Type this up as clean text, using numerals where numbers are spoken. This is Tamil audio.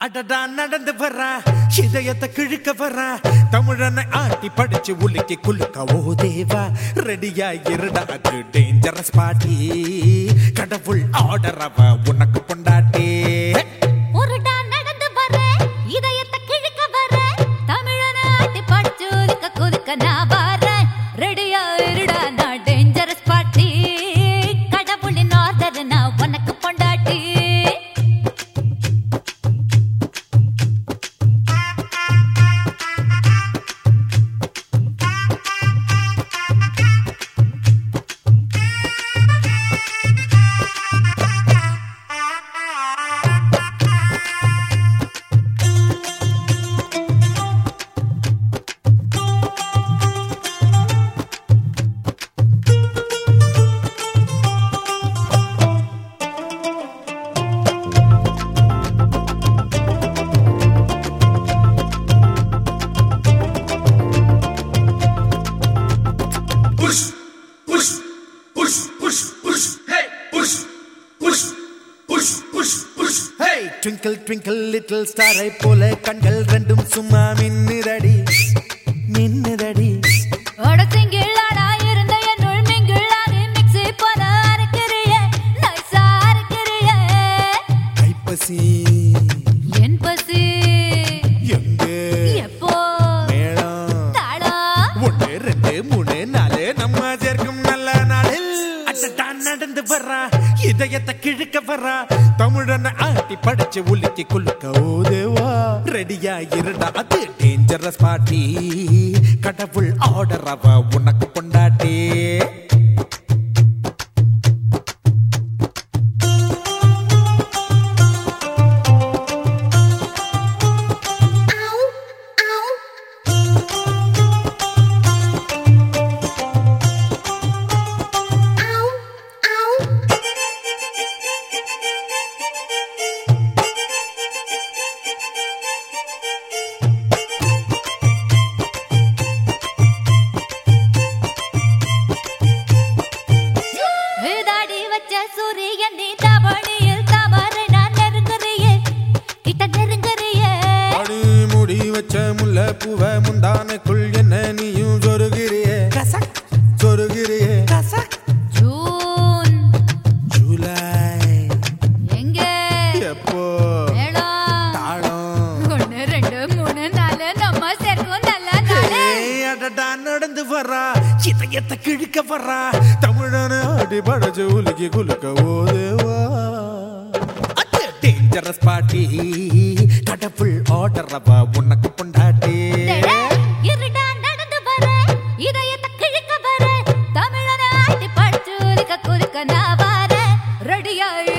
அடடா நடந்து வர்றா இதயத்தை கிழிக்க வர்றா தமிழனை ஆட்டி படிச்சு உலுக்கி குலுக்க ஓ தேவா ரெடியா இருடா அது டேஞ்சரஸ் பார்ட்டி கடவுள் ஆர்டர் அவ உனக்கு பொண்டாட்டி ஒருடா நடந்து வர இதயத்தை கிழிக்க வர தமிழனை ஆட்டி படிச்சு உலுக்க குலுக்க நான் வரேன் ரெடியா இருடா நான் டேஞ்சரஸ் பார்ட்டி கடவுளின் ஆர்டர் நான் உனக்கு பொண்டாட்டி Twinkle twinkle little star ஐ போல கண்கள் ரெண்டும் சும்மா மின்னுதடி மின்னுதடி ஓட சிங்கிளாடா இருந்த என்னுள் மிங்கிளாரி மிக்ஸி போல அரைக்கிறியே நைஸா அரைக்கிறியே கைப்பசி என் பசி எங்கே எப்போ மேளம் தாளம் 1 2 3 4 நம்ம சேர்க்கும் நல்ல நாளில் அடடா நடந்து வர்றா இதயத்தை கிழிக்க வர்றா தமிழனை ஆட்டி படிச்சு உலுக்கி குலுக்க ஓ தேவா ரெடியா இருடா அது டேஞ்சரஸ் பார்ட்டி கடவுள் ஆர்டர் அவ உனக்கு பொண்டாட்டி சூரியன் நீ தவணியில் தவறு நான் நெருங்குறியே கிட்ட நெருங்குறியே அடி முடி வச்ச முல்லை பூவ முந்தானைக்குள் என்ன நீயும் சொருகிறியே சொருகிறியே ஜூன் ஜூலை எங்கே எப்போ மேளம் தாளம் 1 2 3 4 நம்ம சேர்க்கும் நல்ல நாளே அடடா நடந்து வர்றா இதயத்தை கிழிக்க வர்றா தமிழனை ஆடி படைச்சு உலுக்கி குலுக்க ஓ தேவா அது டேஞ்சரஸ் பார்ட்டி கடவுள் ஆர்டர் அவ உனக்கு பொண்டாட்டி இருடா நடந்து வர இதயத்தை கிழிக்க வர தமிழனை ஆட்டி படிச்சு உலுக்க குலுக்க நான் வரேன் ரெடியா